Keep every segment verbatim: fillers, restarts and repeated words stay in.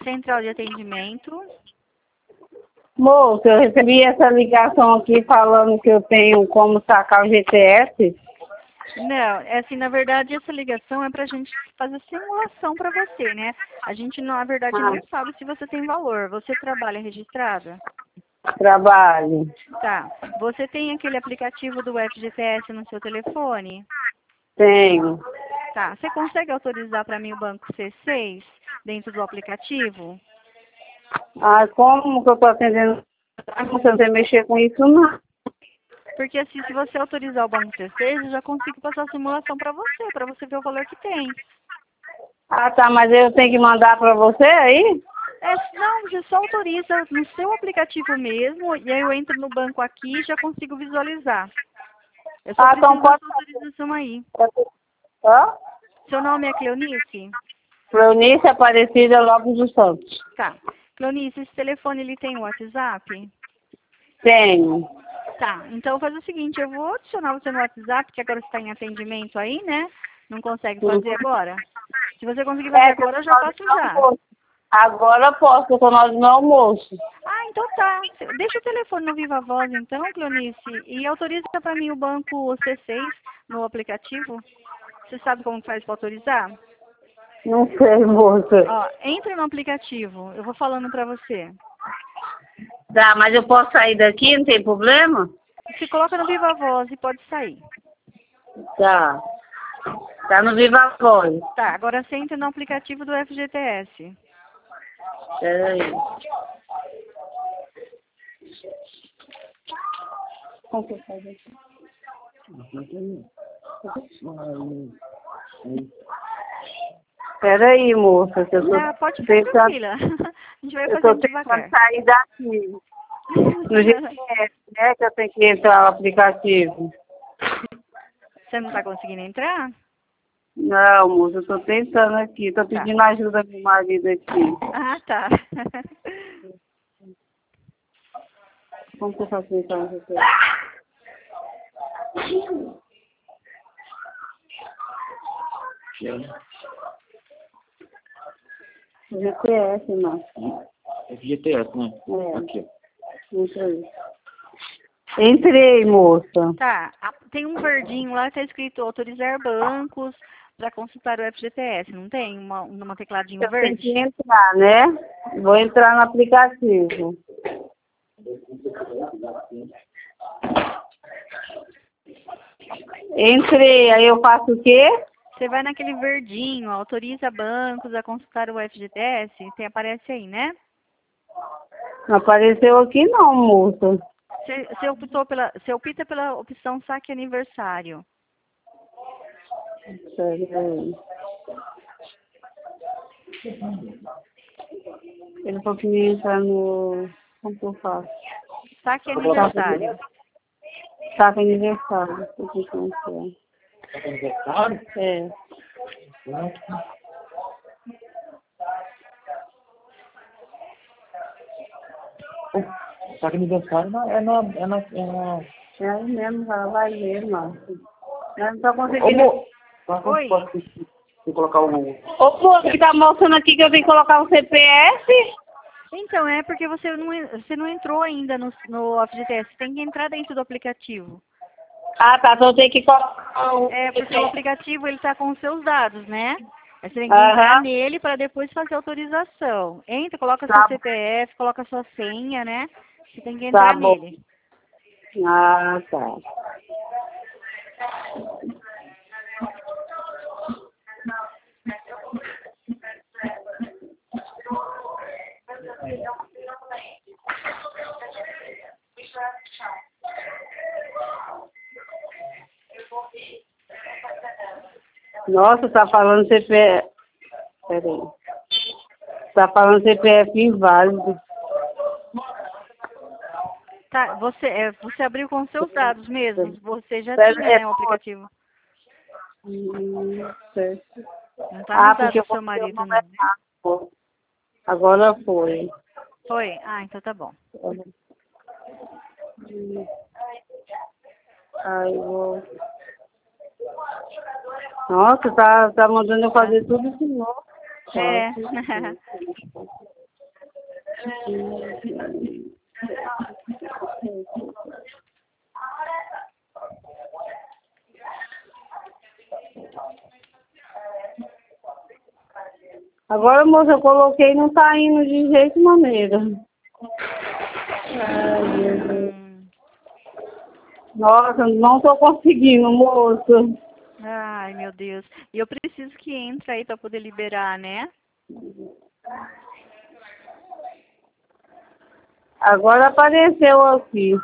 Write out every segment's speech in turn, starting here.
Central de atendimento. Moço, eu recebi essa ligação aqui falando que eu tenho como sacar o G T S. Não, é assim, na verdade, essa ligação é pra gente fazer simulação pra você, né? A gente, na verdade, Ah, não sabe se você tem valor. Você trabalha registrada? trabalho. Tá. Você tem aquele aplicativo do F G T S no seu telefone? Tenho. Tá. Você consegue autorizar para mim o banco C seis dentro do aplicativo? Ah, como que eu tô atendendo? Você não tem mexer com isso, não. Porque assim, se você autorizar o banco C seis, eu já consigo passar a simulação para você, para você ver o valor que tem. Ah, tá, mas eu tenho que mandar pra você aí? É, não, você só autoriza no seu aplicativo mesmo, e aí eu entro no banco aqui e já consigo visualizar. Eu só Ah, então preciso da pode sua autorização aí. fazer. Hã? Seu nome é Cleonice? Leonice Aparecida Lopes dos Santos. Tá. Cleonice, esse telefone ele tem WhatsApp? Tenho. Tá, então faz o seguinte, eu vou adicionar você no WhatsApp, que agora você está em atendimento aí, né? Não consegue fazer Uhum. agora? Se você conseguir fazer É, que eu agora, tô eu já na hora faço do já. almoço. Agora eu posso, eu tô na hora do meu almoço. Ah, então tá. Deixa o telefone no Viva Voz, então, Cleonice, e autoriza para mim o banco C seis no aplicativo. Você sabe como faz para autorizar? Não sei, moça. Ó, entra no aplicativo, eu vou falando para você. Tá, mas eu posso sair daqui, não tem problema? Se coloca no Viva Voz e pode sair. Tá. Tá no Viva Voz. Tá, agora você entra no aplicativo do F G T S. Peraí. Como que eu faço aqui? Peraí, moça, que eu tô Não, pode ficar tentando, tranquila. A gente vai eu tô fazendo tentando devagar. sair daqui. No G P S, né, que eu tenho que entrar no aplicativo. Você não tá conseguindo entrar? Não, moça, eu tô tentando aqui, tô Tá. pedindo ajuda do meu marido aqui. Ah, tá. Como que eu faço então no G P S? G P S, não. É G T S, né? É, Aqui. entrei. Entrei, moça. Tá. a- Tem um verdinho lá que tá escrito autorizar bancos para consultar o F G T S, não tem? Uma, uma tecladinho Eu tenho que verde? entrar, né? Vou entrar no aplicativo. Entrei, aí eu faço o quê? Você vai naquele verdinho, autoriza bancos a consultar o F G T S, tem, aparece aí, né? Não apareceu aqui não, moça. Você, você optou pela, você opta pela opção saque aniversário. Peraí. Ele falou que ia entrar no... Como que eu faço? Saque aniversário. Saca aniversário. O que que eu quero? Aniversário? É. Só que aniversário não- é na... É na, é na... É aí mesmo, ela vai ver, mano. Nós não tá Ô, conseguindo... mo... Só que Oi. pode você colocar o... Ô, moço, que tá mostrando aqui que eu tenho que colocar o C P F? Então, é porque você não, en- você não entrou ainda no, no F G T S, você tem que entrar dentro do aplicativo. Ah, tá, então eu tenho que colocar o É, porque o aplicativo ele está com os seus dados, né? Aí você tem que entrar Aham, nele para depois fazer a autorização. Entra, coloca seu tá, C P F, coloca sua senha, né? Você tem que tá entrar bom. nele. Ah, tá. Nossa, tá falando C P F. Peraí. Tá falando C P F inválido. Tá, você, é, você abriu com os seus dados mesmo. Você já Pera- tinha, é, né, o aplicativo. hum, certo. Não tá Ah, nos porque dados eu do seu botei o marido, nome não. errado. Agora foi. Foi? Ah, então tá bom. Hum, Aí eu vou. Nossa, tá, tá mandando eu fazer tudo de novo. É. Nossa, Agora, moça, eu coloquei e não tá indo de jeito maneira. Ai, Jesus. Hum. Nossa, não tô conseguindo, moça. Ai, meu Deus. E eu preciso que entre aí para poder liberar, né? Agora apareceu aqui.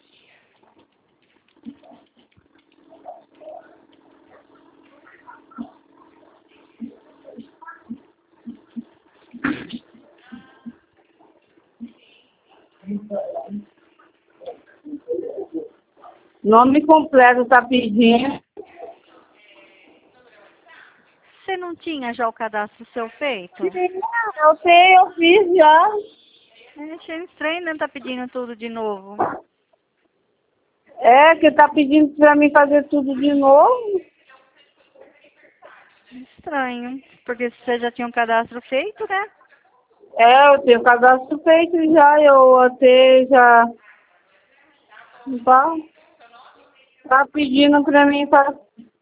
Nome completo tá pedindo. Você não tinha já o cadastro seu feito? Eu sei, eu fiz já. É, achei estranho, né? Tá pedindo tudo de novo. É, que tá pedindo pra mim fazer tudo de novo. Estranho. Porque você já tinha um cadastro feito, né? É, eu tenho cadastro feito já, eu até já... Tá, tá pedindo pra mim fazer.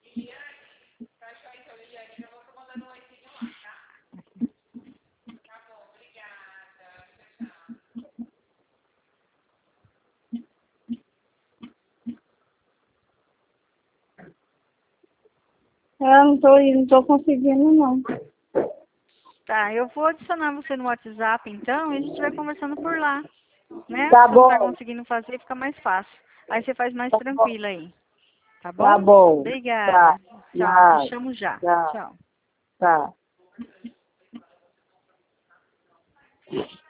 Eu não tô, não tô conseguindo, não. Tá, eu vou adicionar você no WhatsApp, então, e a gente vai conversando por lá, né? Tá Se você não tá bom. conseguindo fazer, fica mais fácil. Aí você faz mais tranquilo aí. Tá bom? Tá bom. Obrigada. Tá. Tchau. Te Tá. chamo já. Tá. Tchau. Tá.